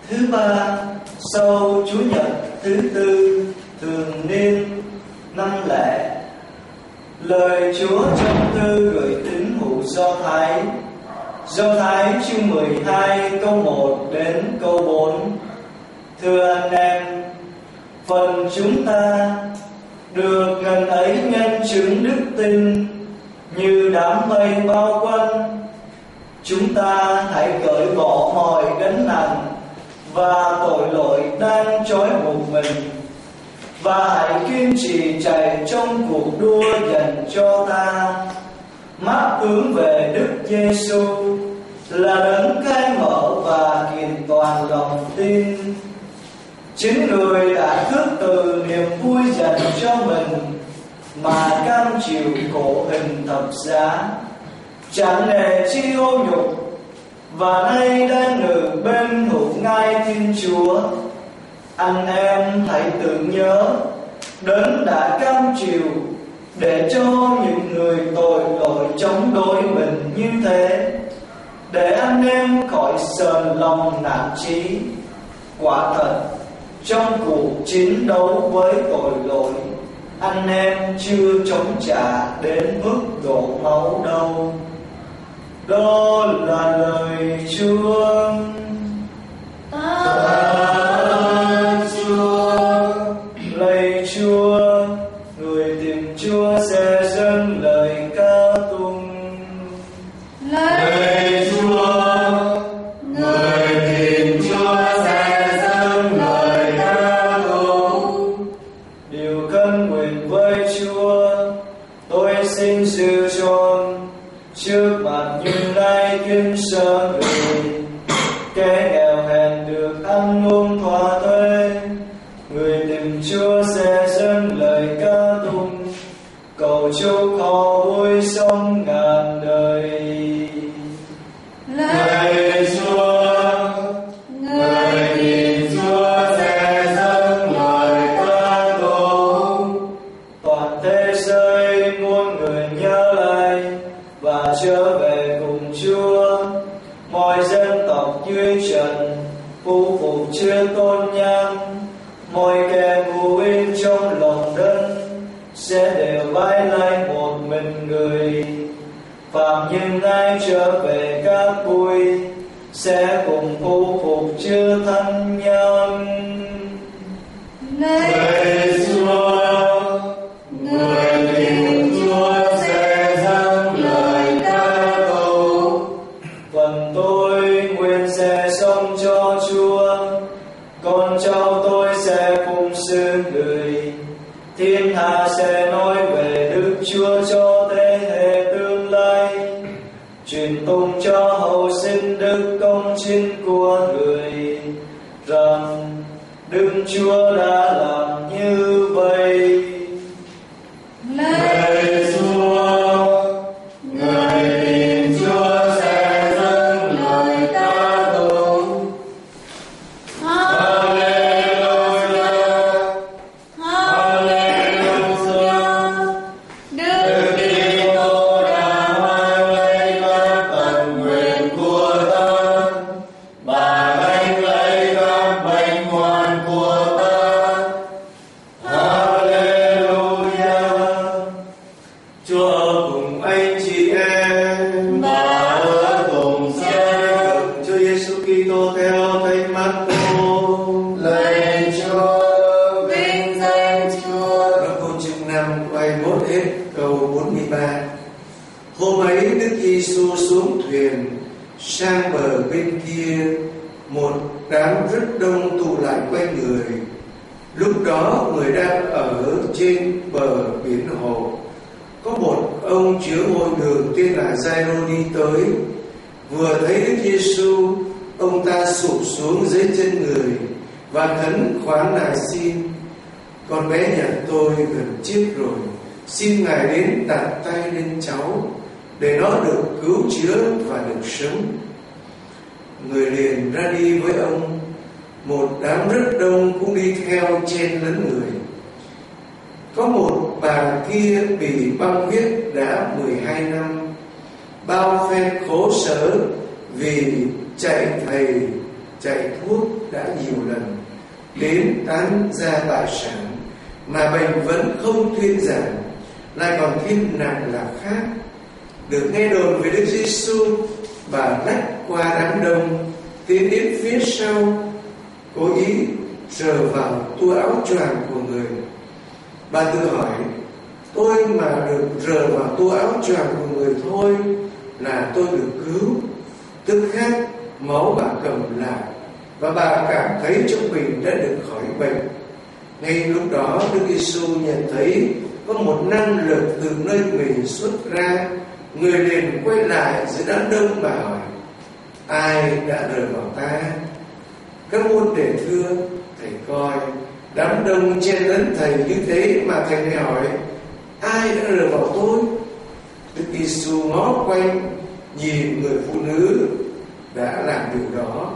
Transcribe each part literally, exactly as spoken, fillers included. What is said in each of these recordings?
Thứ ba, sau Chủ nhật thứ tư thường niên năm lẻ, lời Chúa trong thư gửi tín hữu Do Thái. Do Thái chương mười hai câu một đến câu bốn. Thưa anh em, phần chúng ta được ngần ấy nhân chứng đức tin như đám mây bao quanh. Chúng ta hãy cởi bỏ mọi gánh nặng và tội lỗi đang trói buộc mình, và hãy kiên trì chạy trong cuộc đua dành cho ta, mắt hướng về Đức Giêsu là đấng khai mở và kiện toàn lòng tin. Chính Người đã khước từ niềm vui dành cho mình mà cam chịu khổ hình thập giá, chẳng nể chi ô nhục, và nay đang ngự bên hữu ngai Thiên Chúa. Anh em hãy tưởng nhớ đấng đã cam chịu để cho những người tội lỗi chống đối mình như thế, để anh em khỏi sờn lòng nản chí. Quả thật, trong cuộc chiến đấu với tội lỗi, anh em chưa chống trả đến mức đổ máu đâu. Đó là lời Chúa. Tạ Chúa. Lạy Chúa, người tìm Chúa sẽ dâng lời ca tụng. Lạy Chúa, người tìm Chúa sẽ dâng lời ca tụng. Điều khấn nguyện với Chúa, tôi xin sự tròn trước mặt Như Lai Kinh Sở Người. Kẻ nghèo hèn được ăn uống thỏa thuê, người tìm Chúa sẽ dâng lời ca tụng, cầu chúc họ vui sống ngàn đời. Lạy Chúa, người tìm Chúa sẽ dâng lời ca tụng. Toàn thế giới muôn người nhớ lại và trở về cùng Chúa. Mọi dân tộc dưới trần phù phục chưa tôn nhang, mọi kẻ ngủ yên trong lòng đất sẽ đều vái lại một mình Người. Phạm nhân ai trở về các bụi sẽ cùng phù phục chưa thân nhân. Lạy Chúa, người tìm Chúa sẽ dâng lời ca tụng. Phần tôi nguyện sẽ sống cho Chúa, con cháu tôi sẽ phụng sự Người. Thiên hạ sẽ nói về Đức Chúa cho thế hệ tương lai, truyền tung cho hậu sinh đức công chính của Người, rằng Đức Chúa đã làm như vậy. Lạy Chúa, người tìm Chúa sẽ dâng lời ca tụng. Hallelujah, Hallelujah. Đức Kitô đã mang lấy các tận nguyện của ta, và gánh lấy các bệnh hoạn của ta. Hallelujah. Chúa ở cùng anh chị em Và ở cùng sẽ Chúa Giêsu Kitô theo Thánh Mác-cô. lạy Chúa, vinh danh Chúa. Câu chương năm quay mốt hết câu bốn mươi ba. Hôm ấy Đức Giêsu xuống thuyền sang bờ bên kia, một đám rất đông tụ lại quanh Người. Lúc đó Người đang ở trên bờ biển hồ. Có một ông chứa ngôi đường tên là Giai-rô đi tới. Vừa thấy Đức Giêsu, ông ta sụp xuống dưới chân Người và khấn khoán lại xin: con bé nhà tôi gần chết rồi, xin Ngài đến đặt tay lên cháu để nó được cứu chữa và được sống. Người liền ra đi với ông. Một đám rất đông cũng đi theo chen lấn Người. Có một bà kia bị băng huyết đã mười hai năm, bao phen khổ sở vì chạy thầy chạy thuốc đã nhiều lần, đến tán gia bại sản, mà bệnh vẫn không thuyên giảm, lại còn thêm nặng là khác. Được nghe đồn về Đức Giêsu, bà lách qua đám đông, tiến đến phía sau, cố ý sờ vào tua áo choàng của người. Bà tự hỏi, tôi mà được rờ vào tua áo choàng của người thôi là tôi được cứu. Tức khắc máu bà cầm lại, và bà cảm thấy trong mình đã được khỏi bệnh. Ngay lúc đó Đức Giêsu nhận thấy có một năng lực từ nơi mình xuất ra. Người liền quay lại giữa đám đông mà hỏi, ai đã rờ vào ta? Các môn đệ thưa, thầy coi đám đông chen lấn thầy như thế mà thầy lại hỏi, ai đã rờ vào tôi? Đức Giêsu ngó quanh nhìn người phụ nữ đã làm điều đó.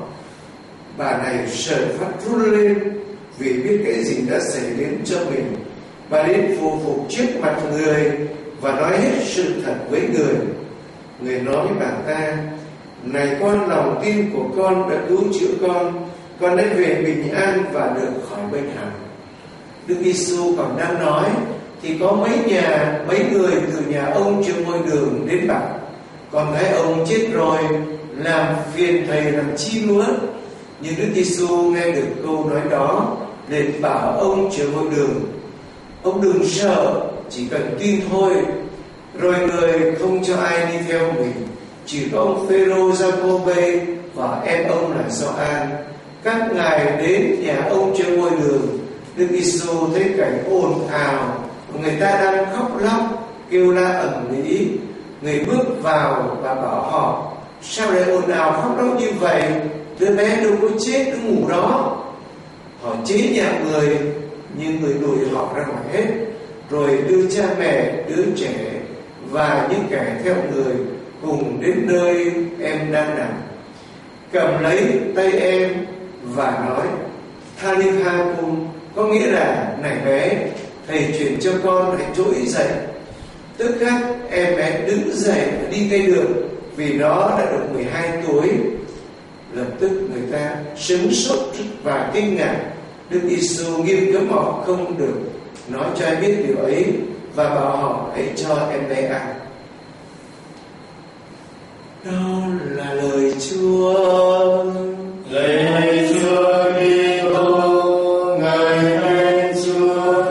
Bà này sợ phát run lên vì biết cái gì đã xảy đến cho mình. Bà đến phù phục trước mặt người và nói hết sự thật với người. Người nói với bà ta, này con, lòng tin của con đã cứu chữa con, con đã về bình an và được khỏi bệnh hẳn. Đức Giêsu còn đang nói thì có mấy nhà mấy người từ nhà ông trên ngôi đường đến bảo, con gái ông chết rồi, làm phiền thầy làm chi nữa. Nhưng Đức Giêsu nghe được câu nói đó, liền bảo ông trở ngôi đường, ông đừng sợ, chỉ cần tin thôi. Rồi người không cho ai đi theo mình, chỉ có ông Phêrô, Giacôbê và em ông là Gioan. Các ngài đến nhà ông trên ngôi đường. Đức Giêsu thấy cảnh ồn ào, người ta đang khóc lóc kêu la ầm ĩ. Người bước vào và bảo họ, sao lại ồn ào khóc lóc như vậy? Đứa bé đâu có chết, nó ngủ đó. Họ chế nhạo người, nhưng người đuổi họ ra ngoài hết, rồi đưa cha mẹ, đứa trẻ và những kẻ theo người cùng đến nơi em đang nằm, cầm lấy tay em và nói, Talitha cum, có nghĩa là, này bé, thầy truyền cho con hãy trỗi dậy. Tức khắc em bé đứng dậy và đi ngay được, vì nó đã được mười hai tuổi. Lập tức người ta sửng sốt và kinh ngạc. Đức Giêsu nghiêm cấm họ không được nói cho ai biết điều ấy, và bảo họ hãy cho em bé ăn. Đó là lời Chúa. Lạy Chúa Kitô, ngợi khen Chúa.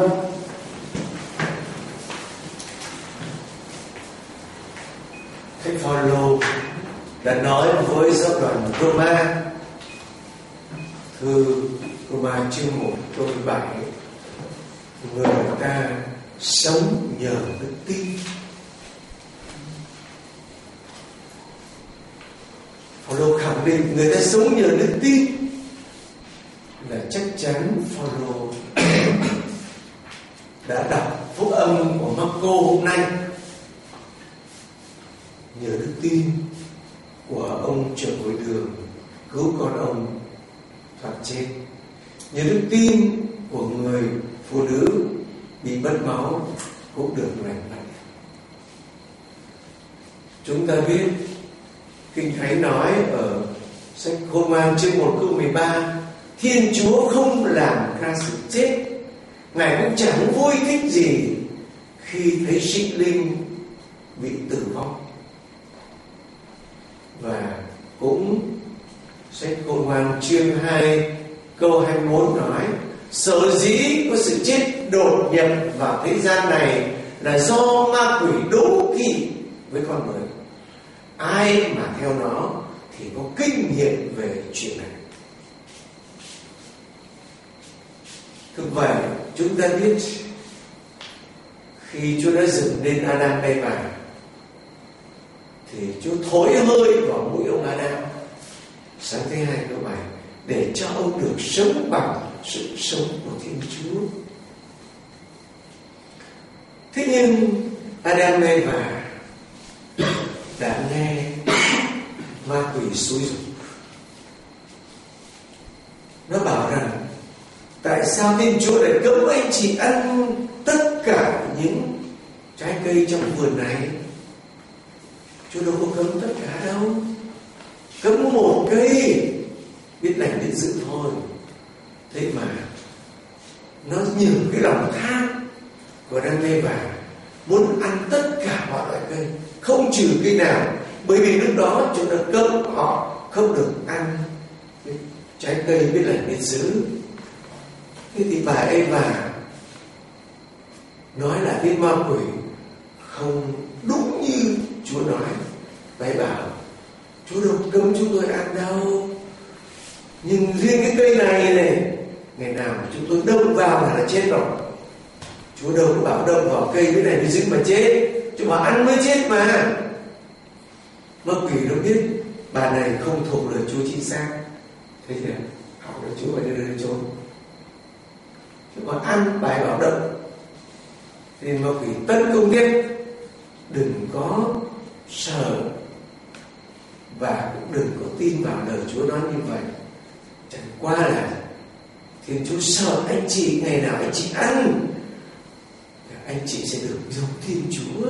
Thánh Phaolô đã nói với giáo đoàn Roma, thư Roma chương một câu bảy, người ta sống nhờ đức tin. Phaolô khẳng định người ta sống nhờ đức tin là chắc chắn. Phaolô đã đọc phúc âm của Marco hôm nay. Nhờ đức tin của ông trưởng hội đường cứu con ông thoát chết, nhờ đức tin của người phụ nữ bị mất máu cũng được lành bệnh. Chúng ta biết Kinh Thánh nói ở sách Roma chương một câu mười ba, Thiên Chúa không làm ra sự chết, Ngài cũng chẳng vui thích gì khi thấy sinh linh bị tử vong. Và cũng sách Roma chương hai câu hai mươi mốt nói, sở dĩ có sự chết đột nhập vào thế gian này là do ma quỷ đố kỵ với con người. Ai mà theo nó thì có kinh nghiệm về chuyện này. Thực vậy, chúng ta biết khi Chúa đã dựng nên Adam Eva thì Chúa thổi hơi vào mũi ông Adam sáng thứ hai câu bảy để cho ông được sống bằng sự sống của Thiên Chúa. Thế nhưng Adam Eva đã nghe ma quỷ xúi giục. Nó bảo rằng tại sao Thiên Chúa lại cấm anh chị ăn tất cả những trái cây trong vườn này? Chúa đâu có cấm tất cả đâu, cấm một cây biết lành để giữ thôi. Thế mà nó nhiều cái lòng tham của đam mê và muốn ăn tất cả mọi loại cây, không trừ cây nào, bởi vì lúc đó chúng ta cấm họ không được ăn cái trái cây biết lành biết dữ. Thế thì bà Eva nói là cái ma quỷ không đúng như Chúa nói. Bà ấy bảo Chúa đâu cấm chúng tôi ăn đâu, nhưng riêng cái cây này này, ngày nào chúng tôi đâm vào là, là chết rồi. Chúa đâu có bảo đâm vào cây cái này mới dính mà chết, Chúa bảo ăn mới chết mà. Ma quỷ nó biết bà này không thuộc lời Chúa chính xác, thế thì học lời Chúa và đưa đến trốn. Chứ còn ăn bài bảo động, nên ma quỷ tấn công tiếp. Đừng có sợ và cũng đừng có tin vào lời Chúa nói như vậy. Chẳng qua là Thiên Chúa sợ anh chị, ngày nào anh chị ăn, anh chị sẽ được giống Thiên Chúa.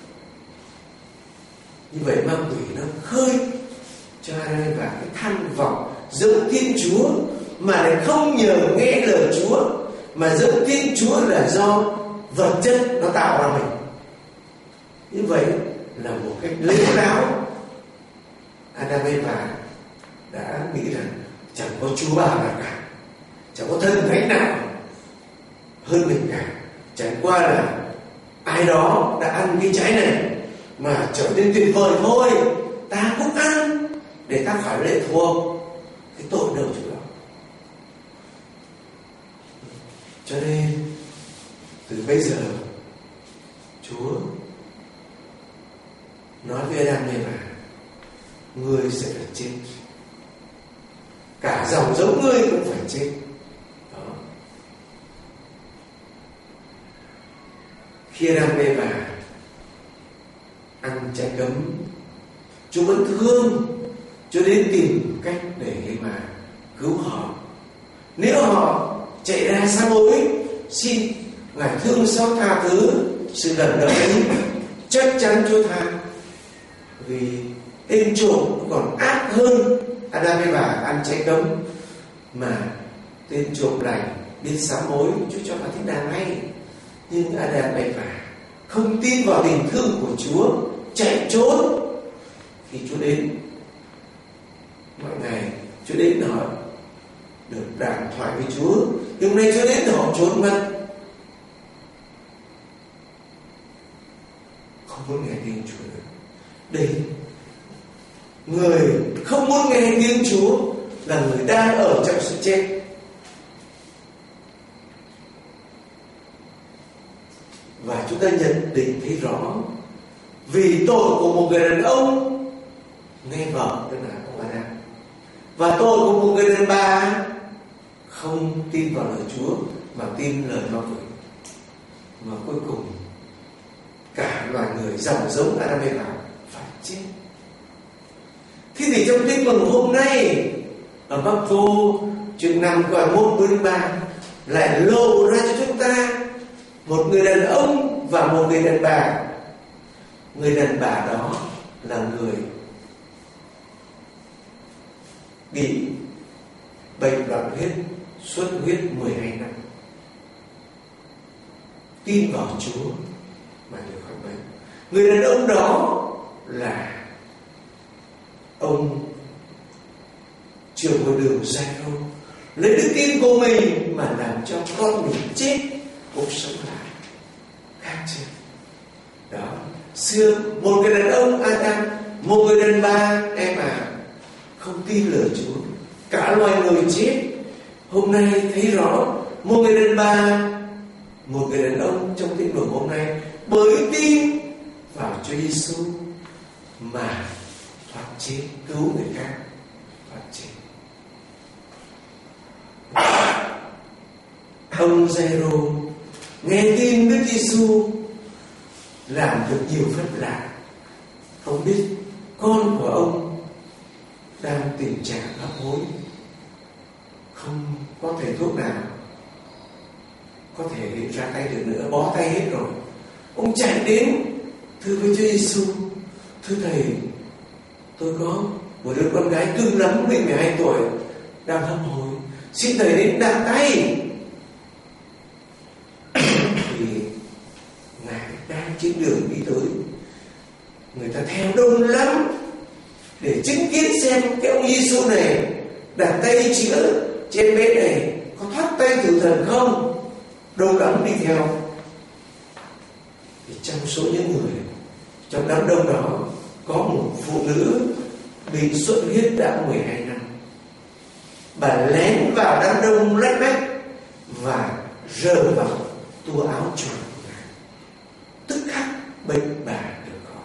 Như vậy ma quỷ nó khơi cho ai và cái tham vọng giống Thiên Chúa, mà lại không nhờ nghe lời Chúa, mà giống Thiên Chúa là do vật chất nó tạo ra mình. Như vậy là một cách lếu láo. Adam Eva đã nghĩ rằng chẳng có Chúa Bà nào cả, chẳng có thần thánh nào hơn mình cả, chẳng qua là ai đó đã ăn cái trái này mà trở nên tuyệt vời thôi, ta cũng ăn để ta khỏi lệ thuộc cái tội đâu chỗ đó. Cho nên từ bây giờ Chúa nói với Adam này là ngươi sẽ phải chết, cả dòng giống ngươi cũng phải chết. Đó. Khi Adam và Eva ăn trái cấm, Chúa vẫn thương, Chúa đến tìm cách để mà cứu họ. Nếu họ chạy ra sám hối xin Ngài thương xót tha thứ sự lần đầu ấy, chắc chắn Chúa tha. Vì tên trộm còn ác hơn Adam và Eva ăn trái cấm, mà tên trộm lành biết sám hối, Chúa cho họ thích đàn ngay. Nhưng Adam và Eva không tin vào tình thương của Chúa, chạy trốn. Khi Chúa đến mọi ngày, Chúa đến hỏi được đàm thoại với Chúa, nhưng hôm nay Chúa đến thì họ trốn mất, không muốn nghe tiếng Chúa nữa. Đây, người không muốn nghe tiếng Chúa là người đang ở trong sự chết. Và chúng ta nhận định thấy rõ, vì tội của một người đàn ông nghe vợ, tức là ông Adam, và tội của một người đàn bà không tin vào lời Chúa mà tin lời ma quỷ, mà cuối cùng cả loài người dòng giống Adam và Eva phải chết. Thế thì trong tin mừng hôm nay ở Marco chương năm câu hai mươi mốt đến ba lại lộ ra cho chúng ta một người đàn ông và một người đàn bà. Người đàn bà đó là người bị bệnh loạn huyết, xuất huyết mười hai năm, tin vào Chúa mà được khỏi bệnh. Người đàn ông đó là ông trưởng của đường Giai-rô, lấy đức tin của mình mà làm cho con mình chết cũng sống lại, khác chưa? Đó, xưa một người đàn ông Adam, một người đàn bà Eva không tin lời Chúa, cả loài người chết. Hôm nay thấy rõ một người đàn bà, một người đàn ông trong tin mừng hôm nay bởi tin vào Chúa Giêsu mà thoát chết, cứu người khác thoát chết. Ông Giai-rô nghe tin Đức Giêsu làm được nhiều phép lạ. Ông biết con của ông đang tình trạng hấp hối, không có thể thuốc nào có thể ra tay được nữa, bó tay hết rồi. Ông chạy đến thưa với Chúa Giêsu: thưa Thầy, tôi có một đứa con gái cưng lắm, mình mười hai tuổi, đang hấp hối, xin Thầy đến đặt tay. Thì Ngài đang trên đường đi tới, người ta theo đông lắm để chứng kiến xem cái ông Giêsu này đặt tay chữa trên bé này có thoát tay tử thần không. Đông lắm đi theo. Thì trong số những người trong đám đông đó có một phụ nữ bị xuất huyết đã mười hai năm. Bà lén vào đám đông lách bách và rờ vào tua áo choàng của Ngài. Tức khắc bệnh bà được khỏi.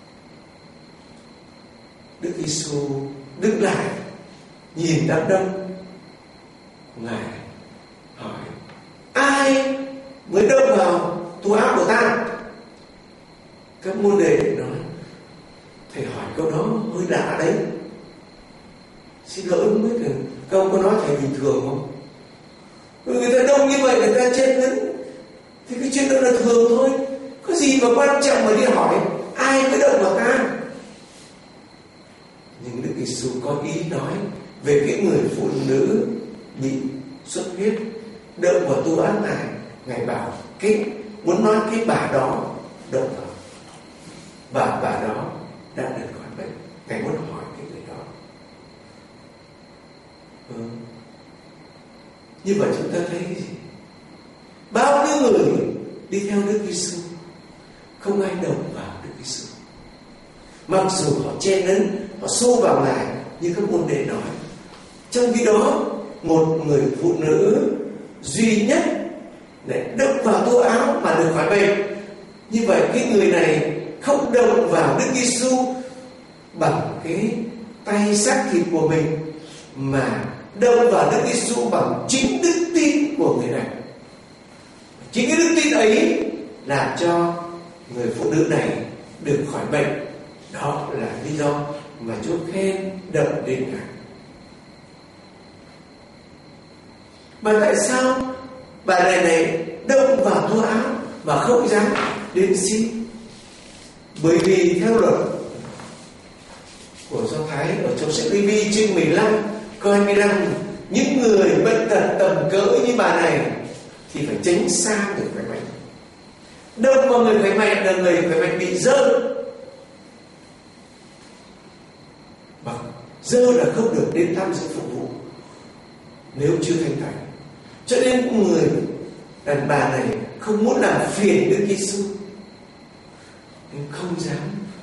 Đức Giêsu đứng lại nhìn đám đông. Ngài hỏi: ai mới đâm vào tua áo của ta? Các môn đệ nói: Thầy hỏi câu đó hơi lạ đấy. Xin lỗi, không biết là câu có nói Thầy bình thường không? Người ta đông như vậy, người ta chen lấn thì cái chuyện đó là thường thôi. Có gì mà quan trọng mà đi hỏi ai mới đâm vào ta? Nhưng Đức Giêsu có ý nói về cái người phụ nữ bị xuất huyết đâm vào tua áo Ngài. Ngài bảo cái muốn nói cái bà đó đâm vào, bà bà đó đã được khỏi bệnh. Ngài muốn hỏi cái người đó. Ừ. Như vậy chúng ta thấy cái gì? Bao nhiêu người đi theo Đức Giêsu, không ai động vào Đức Giêsu. Mặc dù họ chen lấn, họ xô vào Ngài như các môn đệ nói. Trong khi đó, một người phụ nữ duy nhất để đâm vào tua áo mà được khỏi bệnh. Như vậy cái người này không động vào Đức Giêsu bằng cái tay xác thịt của mình, mà động vào Đức Giêsu bằng chính đức tin của người này. Chính cái đức tin ấy làm cho người phụ nữ này được khỏi bệnh. Đó là lý do mà Chúa khen động đến Ngài. Mà tại sao bà này này động vào tua áo mà không dám đến xin? Bởi vì theo luật của Do Thái ở trong sách Lê-vi chương mười lăm câu hai mươi lăm, những người bệnh tật tầm cỡ như bà này thì phải tránh xa người khỏe mạnh. Đâu mà người khỏe mạnh là người khỏe mạnh bị dơ. Và dơ là không được đến tham dự phục vụ nếu chưa thành thành. Cho nên người đàn bà này không muốn làm phiền Đức Giêsu nên không dám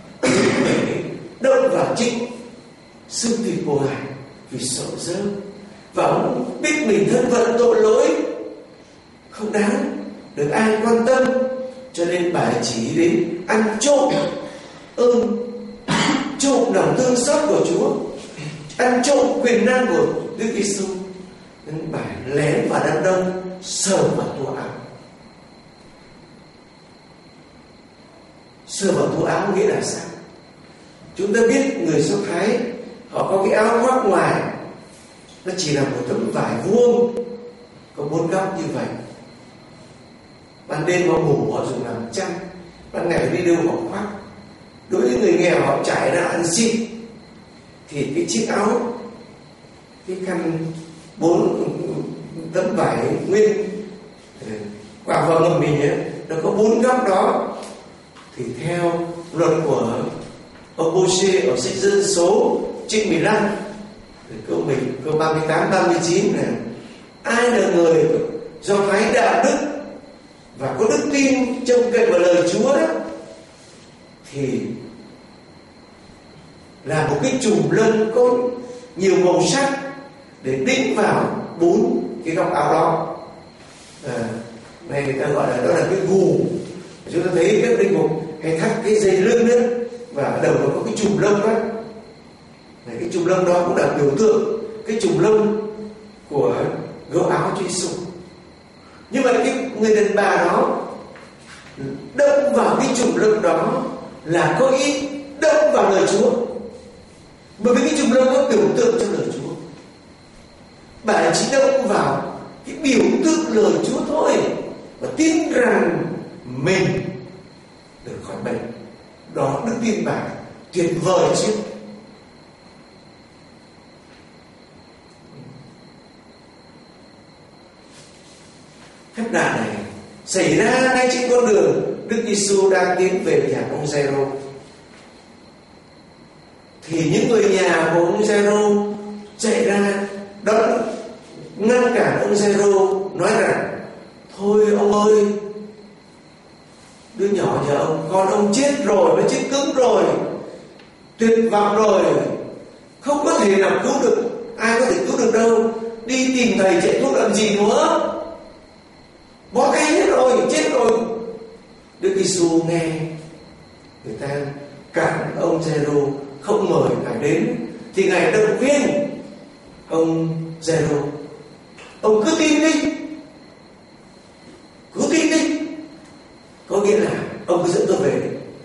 động vào chính xương thịt của Ngài vì sợ dơ. Và ông biết mình thân phận tội lỗi không đáng được ai quan tâm, cho nên bà chỉ đến ăn trộm ơn, trộm lòng thương xót của Chúa, ăn trộm quyền năng của Đức Giêsu. Nên bà lén vào đám đông, sờ vào tua áo. Sờ vào tua áo nghĩa là sao? Chúng ta biết người Do Thái họ có cái áo khoác ngoài, nó chỉ là một tấm vải vuông có bốn góc như vậy. Ban đêm họ ngủ họ dùng làm chăn, ban ngày đi đâu họ khoác. Đối với người nghèo họ trải ra ăn xin thì cái chiếc áo, cái khăn bốn tấm vải nguyên quả vờ ngầm mình ấy, nó có bốn góc đó. Thì theo luật của ông Mô-xê ở sách Dân Số chương mười lăm câu mình câu ba mươi tám ba mươi chín là ai là người Do Thái đạo đức và có đức tin trông cậy vào lời Chúa đó, thì là một cái chùm lân có nhiều màu sắc để đính vào bốn cái góc áo đó. À, này người ta gọi là đó là cái gù. Chúng ta thấy các linh mục hay thắt cái dây lưng nữa, và ở đầu nó có cái chùm lông đó. Này, cái chùm lông đó cũng là biểu tượng cái chùm lông của gấu áo Chúa Giêsu. Như vậy cái người đàn bà đó đâm vào cái chùm lông đó là có ý đâm vào lời Chúa, bởi vì cái chùm lông có biểu tượng cho lời Chúa. Bà chỉ đâm vào cái biểu tượng lời Chúa thôi, và tin rằng mình được khỏi bệnh. Đó đức tin bà tuyệt vời chứ. phép lạ này xảy ra ngay trên con đường Đức Giêsu đang tiến về nhà ông Giê-rô. Thì những người nhà của ông Giê-rô chạy ra đỡ ngăn cản ông Giê-rô, nói rằng: thôi ông ơi, đứa nhỏ nhà ông, con ông chết rồi, nó chết cứng rồi, tuyệt vọng rồi, không có thể nào cứu được, ai có thể cứu được đâu, đi tìm thầy chạy thuốc làm gì nữa, bỏ cái hết rồi, chết rồi. Đức Giêsu nghe người ta cản ông Giê-rô không mời ngài đến, thì ngài động viên ông Giê-rô: ông cứ tin đi, cứ tin đi, có nghĩa là ông cứ dẫn tôi về.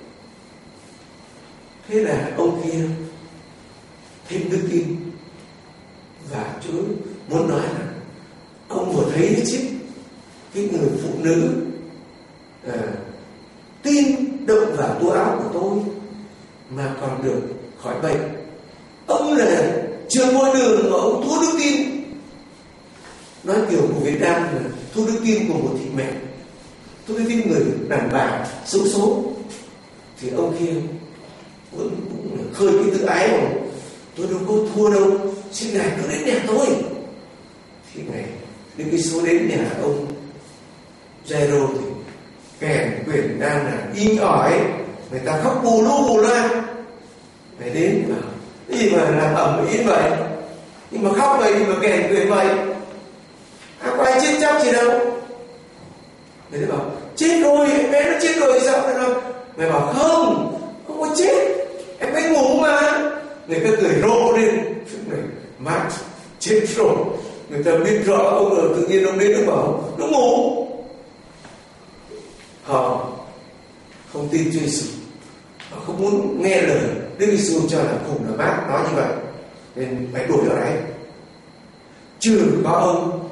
Thế là ông kia thêm đức tin, và Chúa muốn nói là ông vừa thấy đấy chứ, cái người phụ nữ à, tin động vào túi áo của tôi mà còn được khỏi bệnh. Ông là chưa mua đường mà ông thua đức tin. Nói kiểu của Việt Nam là thua đức tin của một thị mẹ, thua đức tin người đàn bà xấu số. Thì ông kia cũng, cũng khơi cái tự ái mà: tôi đâu có thua đâu, xin ngài cứ đến nhà tôi. Thì ngài Đức Giêsu đến nhà ông Giê-rô thì kèn quyền đang là in ỏi, người ta khóc bù lu bù loa. Ngài đến vào cái gì mà làm ẩm ý vậy, nhưng mà khóc vậy, nhưng mà kèn quyền vậy, à, có ai chết chóc gì đâu. Người ta bảo: chết rồi, em bé nó chết rồi sao thế nào? Ngài bảo: không, không có chết, em bé ngủ mà. Người ta cười rộ lên, mát chết rồi. Người ta biết rõ ông ở tự nhiên ông đến nó bảo nó ngủ. Họ không tin Chúa Giêsu, họ không muốn nghe lời Đức Giêsu cho là khùng là mát nói như vậy, nên phải đuổi ở đấy. Trừ có ông,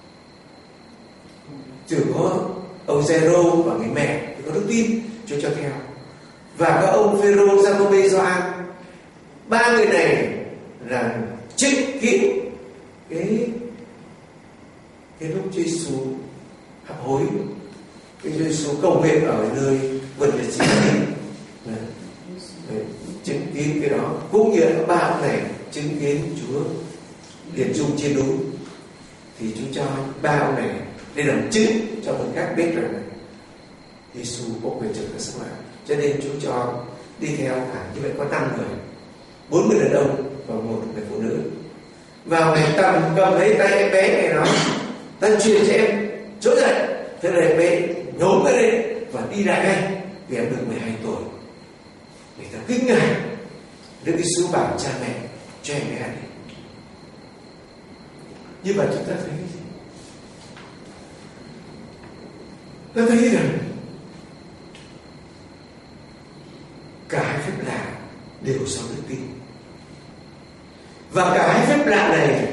trừ có ông Giê-rô và người mẹ thì có đức tin, Chúa cho theo, và có ông Phêrô, Giacôbê, Gioan. Ba người này là trích kiến cái cái lúc Chúa Giêsu hấp hối, cái Chúa Giêsu cầu nguyện ở nơi vườn Gethsemane, chứng kiến cái đó. Cũng như ba ông này chứng kiến Chúa liền dung trên núi, thì Chúa cho ba ông này để làm chứng cho người khác biết rằng Giêsu có quyền trực ở sống lại. Cho nên Chúa cho đi theo cả như vậy có năm người, bốn người đàn ông và một người phụ nữ. Vào ngày tầm cầm lấy tay em bé này nói: ta truyền cho em trỗi dậy. Thế là em bé nhổm cái lên và đi lại ngay, vì em được mười hai tuổi. Người ta kinh ngạc. Đức Giêsu bảo cha mẹ cho em bé đi. Như vậy chúng ta thấy cái gì? Ta thấy rằng cả hai phép lạ đều do đức tin. Và cả hai phép lạ này,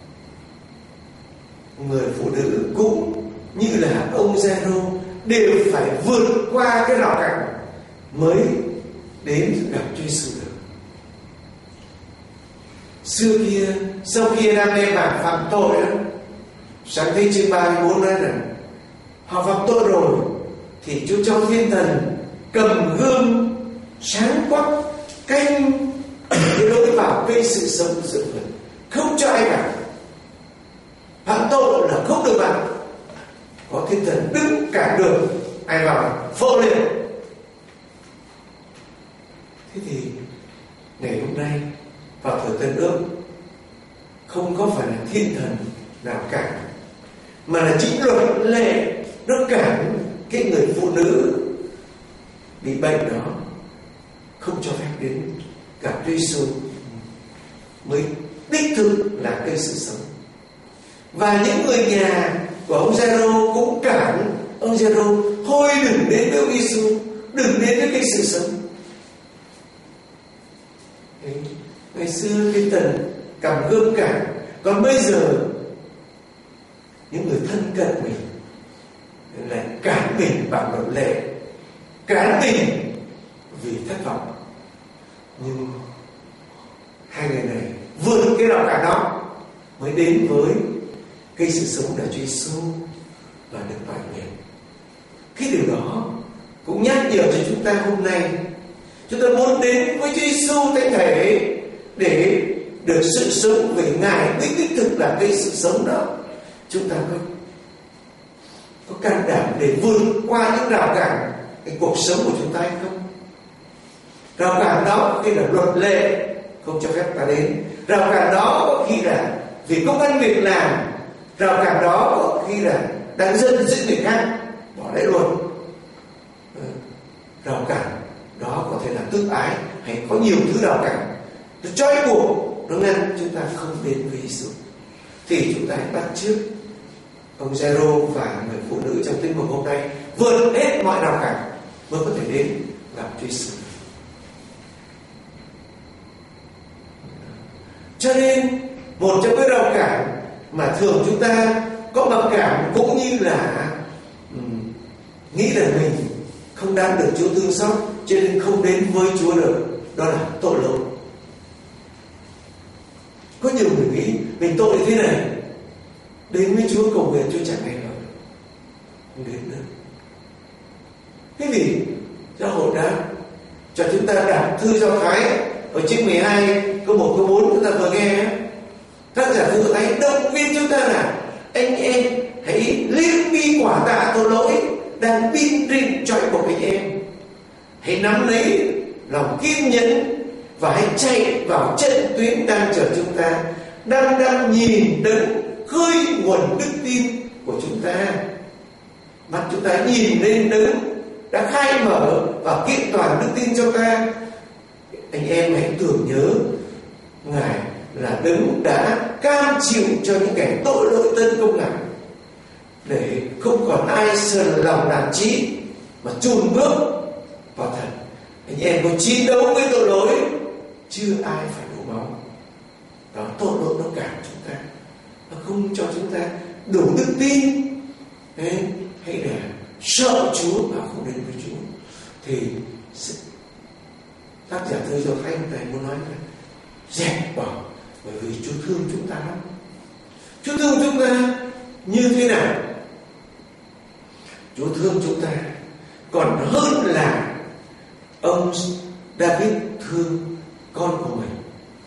người phụ nữ cũng như là ông Giê-rô đều phải vượt qua cái rào cản mới đến gặp Chúa Giêsu được. Xưa kia, sau khi Adam Eva phạm tội đó, sáng thế chương ba mươi bốn nói rằng họ phạm tội rồi, thì Chúa cho thiên thần cầm gươm sáng quắc canh cái lối vào cây sự sống của sự vật, không cho ai vào. Phạm tội là không được vào, có thiên thần đứng cản đường ai vào phô liền. Thế thì ngày hôm nay vào thời Tân Ước, không có phải là thiên thần nào cản, mà là chính luật lệ nó cản cái người phụ nữ bị bệnh đó, không cho phép đến gặp Chúa Giêsu mới đích thực là cây sự sống. Và những người nhà của ông Giê-rô cũng cản ông Giê-rô: thôi đừng đến với ông Giêsu, đừng đến với cây sự sống. Đấy. Ngày xưa cái tần cầm gươm cản, còn bây giờ những người thân cận mình lại cản mình bằng luật lệ, cản mình vì thất vọng. Nhưng hai người này vượt cái rào cản đó mới đến với cây sự sống là Chúa Giêsu, và được toại nguyện. Cái điều đó cũng nhắc nhở cho chúng ta hôm nay, chúng ta muốn đến với Chúa Giêsu thánh thể để được sự sống về Ngài mới đích thực là cái sự sống đó. Chúng ta có có can đảm để vượt qua những rào cản cái cuộc sống của chúng ta hay không? Rào cản đó có khi là luật lệ không cho phép ta đến, rào cản đó có khi là vì công ăn việc làm, rào cản đó có khi là đang dân giữ người khác bỏ đấy luôn. Rào cản đó có thể là tự ái hay có nhiều thứ rào cản nó trói buộc, nó ngăn chúng ta không đến với Giêsu. Thì chúng ta hãy bắt chước ông Giê-rô và người phụ nữ trong tin mừng hôm nay, vượt hết mọi rào cản mới có thể đến gặp Chúa Giêsu. Cho nên một trong cái rào cản mà thường chúng ta có mặc cảm cũng như là um, nghĩ là mình không đáng được Chúa thương xót, cho nên không đến với Chúa được, đó là tội lỗi. Có nhiều người nghĩ mình tội thế này, đến với Chúa cầu nguyện Chúa chẳng nghe lời, không đến nữa. Cái gì giáo hội đã cho chúng ta đọc thư Do Thái ở chương mười hai câu một câu bốn chúng ta vừa nghe, tác giả thư ấy động viên chúng ta là anh em hãy liếc bi quả tạ tội lỗi đang bin rình trói buộc anh em, hãy nắm lấy lòng kiên nhẫn và hãy chạy vào trận tuyến đang chờ chúng ta, đang đang nhìn đến khơi nguồn đức tin của chúng ta. Mắt chúng ta nhìn lên đấng đã khai mở và kiện toàn đức tin cho ta. Anh em hãy tưởng nhớ Ngài là đấng đã cam chịu cho những kẻ tội lỗi tấn công Ngài, để không còn ai sờn lòng nản chí mà chùn bước vào thần. Anh em có chiến đấu với tội lỗi, chưa ai phải đổ máu. Đó, tội lỗi nó cản chúng ta, nó không cho chúng ta đủ đức tin. Đấy, hay là sợ Chúa mà không đến với Chúa. Thì tác giả thư Do Thái này muốn nói là dẹp bỏ, bởi vì Chúa thương chúng ta lắm. Chúa thương chúng ta như thế nào? Chúa thương chúng ta còn hơn là ông David thương con của mình.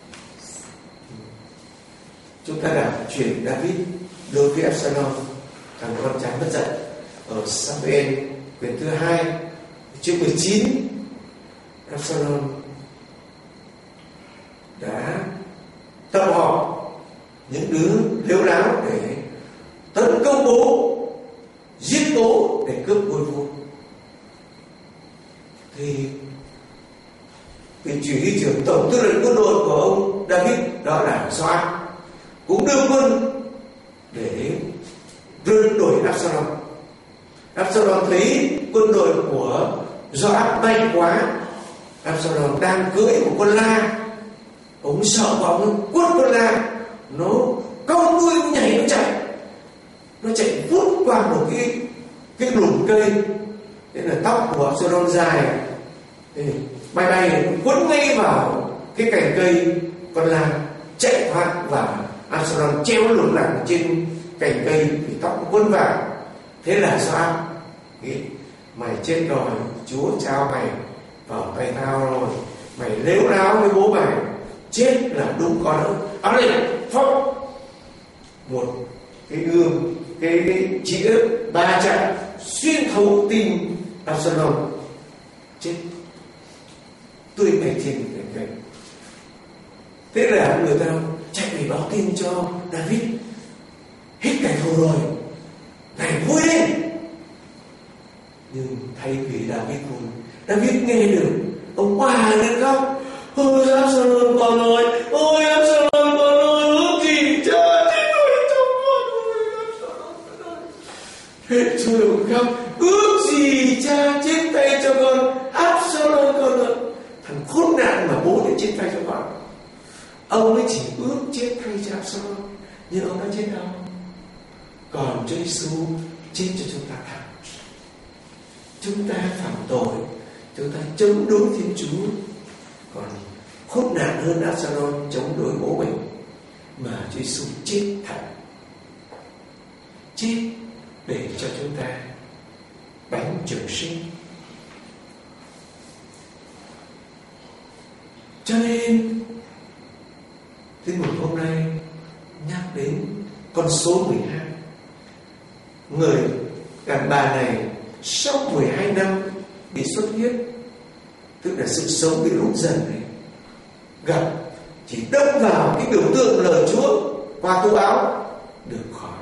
Chúng ta đọc chuyện David đối với Absalom, thằng con trai bất giận, ở Sa-mu-el quyển thứ hai chương mười chín. Absalom đã tập họp những đứa lếu láo để tấn công bố, giết bố để cướp ngôi vua. Thì vị chỉ huy trưởng tổng tư lệnh quân đội của ông David, đó là Joab, cũng đưa quân để rơi đuổi Absalom. Absalom thấy quân đội của Joab mạnh quá, Absalom đang cưỡi một con la, ông sợ quá, ông quất con la, nó cong đuôi nhảy, nó chạy, nó chạy vút qua một cái cái lùm cây. Thế là tóc của Absalom dài, bay bay quấn ngay vào cái cành cây, con la chạy thoát và Absalom treo lủng lẳng trên cành cây vì tóc nó quấn vào. Thế là sao? Mày chết rồi, Chúa trao mày vào tay tao rồi, mày lếu láo với bố mày, chết là đúng con đâu. Áo đây phóc một cái gương, cái, cái chĩa ba chạm xuyên thấu tim Absalom, chết tươi ngay trên cành cây. Thế là người ta chạy về báo tin cho David, hết kẻ thù rồi, ngài vui lên. Nhưng thay vì David vui, David nghe được ông hòa lên khóc, ôi Absalom con ơi, ôi Absalom con ơi, ước gì cha chết rồi chồng con, ôi Absalom ơi. Hết chúa đồng khóc, ước gì cha chết tay cho con, Absalom con ơi. Thằng khốn nạn mà bố để chết tay cho con. Ông ấy chỉ ước chết thay cho Absalom, nhưng ông đã chết đâu. Còn Chúa Giêsu chết cho chúng ta thật. Chúng ta phạm tội, chúng ta chống đối Thiên Chúa, còn khốn nạn hơn Absalom chống đối bố mình, mà Chúa Giêsu chết thật. Chết để cho chúng ta bánh trường sinh. Cho nên tiết mục hôm nay nhắc đến con số mười hai. Người đàn bà này sau mười hai năm bị xuất huyết, tức là sự sống bị rút dần này, gặp chỉ đâm vào cái biểu tượng lời Chúa qua tô áo được khỏi.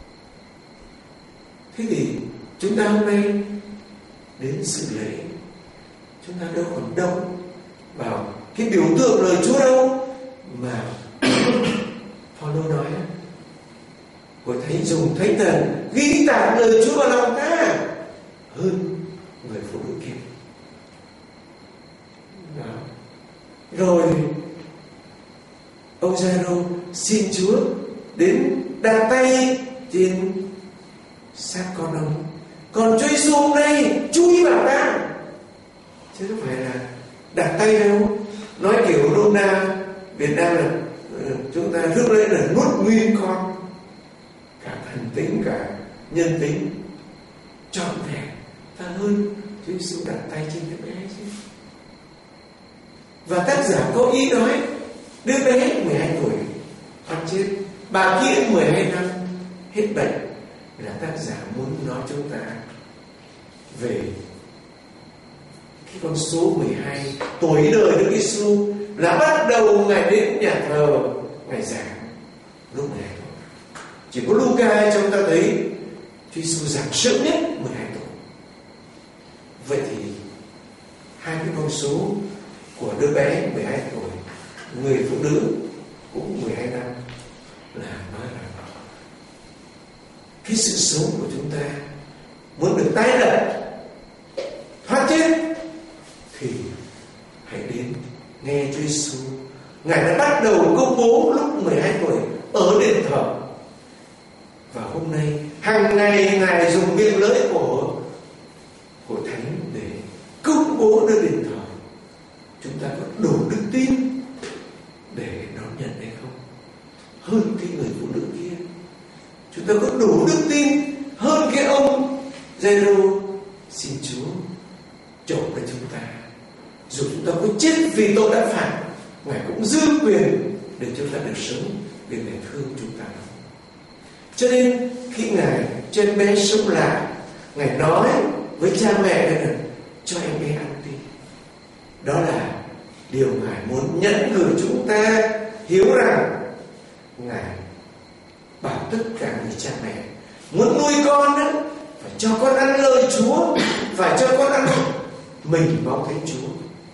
Thế thì chúng ta hôm nay đến dự lễ, chúng ta đâu còn đông vào cái biểu tượng lời Chúa đâu, mà Phaolô nói Hội thánh dùng thánh thần ghi tạc lời Chúa vào lòng ta hơn người phụ nữ kia. Đó. Rồi ông Giê-rô xin Chúa đến đặt tay trên xác con ông. Còn Chúa Giêsu hôm nay chui vào ta, chứ không phải là đặt tay đâu. Nói kiểu nôm na Việt Nam là chúng ta rước lấy là nuốt nguyên con, cả thần tính cả nhân tính trọn vẹn ta hơn Chúa Giêsu đặt tay trên đứa bé chứ. Và tác giả có ý nói đứa bé mười hai tuổi thoát chết, bà kia mười hai năm hết bệnh, là tác giả muốn nói chúng ta về cái con số mười hai tuổi đời Đức Giêsu, là bắt đầu Ngài đến nhà thờ, Ngài giảng lúc mười hai tuổi. Chỉ có Luca chúng ta thấy Chúa Giêsu giảng sớm nhất mười hai tuổi. Vậy thì hai cái con số của đứa bé mười hai tuổi, người phụ nữ cũng mười hai năm, là nói là cái sự sống của chúng ta muốn được tái lập, thoát chết, thì hãy đến nghe Chúa Giêsu. Ngài đã bắt đầu công bố lúc mười hai tuổi ở đền thờ, và hôm nay hàng ngày Ngài dùng miệng lưỡi của Hội Thánh để công bố nơi đền thờ. Chúng ta có đủ đức tin để đón nhận hay không? Hơn cái người phụ nữ kia. Chúng ta có đủ đức tin hơn cái ông Giê-rô. Xin Chúa trổ với chúng ta. Dù chúng ta có chết vì tội đã phạm, Ngài cũng giữ quyền để chúng ta được sống, vì Ngài thương chúng ta. Cho nên khi Ngài cho em bé sống lại, Ngài nói với cha mẹ là cho em bé ăn đi. Đó là điều Ngài muốn nhẫn nhủ chúng ta hiểu rằng Ngài bảo tất cả người cha mẹ muốn nuôi con đó, phải cho con ăn lời Chúa, phải cho con ăn mình máu thánh Chúa,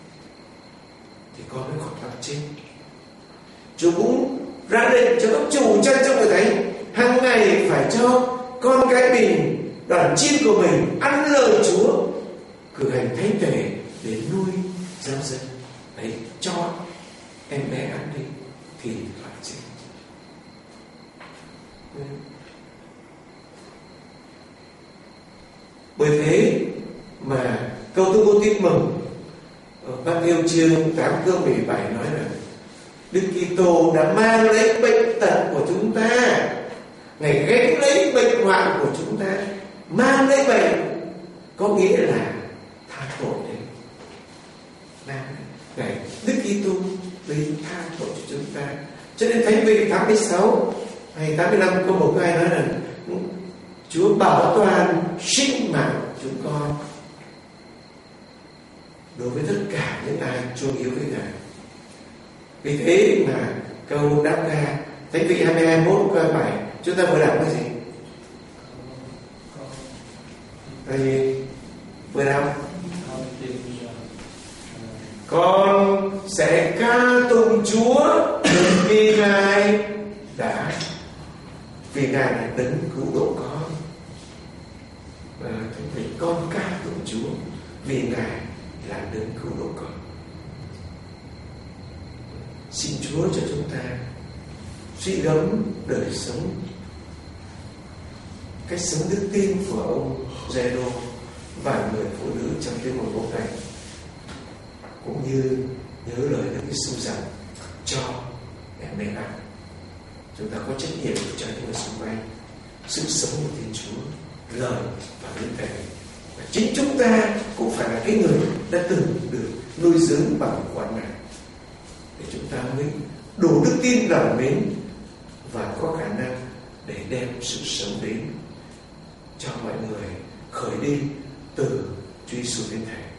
thì con mới khỏi thoát chết. Chúa cũng ra lệnh cho các chủ chăn trong Hội Thánh hàng ngày phải cho con cái mình, đoàn chiên của mình ăn lời Chúa, cử hành thánh thể để nuôi giáo dân. Đấy, cho em bé ăn đi thì thoát chết. Bởi thế mà câu tuyên bố tin mừng ở Matthew chương tám câu mười bảy nói là Đức Kitô đã mang lấy bệnh tật của chúng ta, Ngài gánh lấy bệnh hoạn của chúng ta. Mang lấy bệnh có nghĩa là tha tội đấy. Mang Ngài Đức Kitô lấy tha tội cho chúng ta. Cho nên Thánh Vị tám mươi sáu hay tám mươi lăm câu một câu hai nói là Chúa bảo toàn sinh mạng chúng con đối với tất cả những ai trung hiếu với Ngài. Vì thế mà câu đáp ca Thánh Vị hai mươi hai mốt câu bảy chúng ta vừa đọc cái gì? Thầy vừa đọc con sẽ ca tụng Chúa vì Ngài đã vì Ngài đã đấng cứu độ con. Và Thầy con ca tụng Chúa vì Ngài là đấng cứu độ con. Xin Chúa cho chúng ta suy gẫm đời sống, cách sống đức tin của ông Giê-rô và người phụ nữ trong cái một bộ này, cũng như nhớ lời Đức Giêsu rằng cho em bé ăn. Chúng ta có trách nhiệm cho những người xung quanh sự sống của Thiên Chúa lời và đến Thầy. Và chính chúng ta cũng phải là cái người đã từng được nuôi dưỡng bằng quả này, để chúng ta mới đủ đức tin lòng mến và có khả năng để đem sự sống đến cho mọi người khởi đi từ Chúa Giêsu đến Thầy.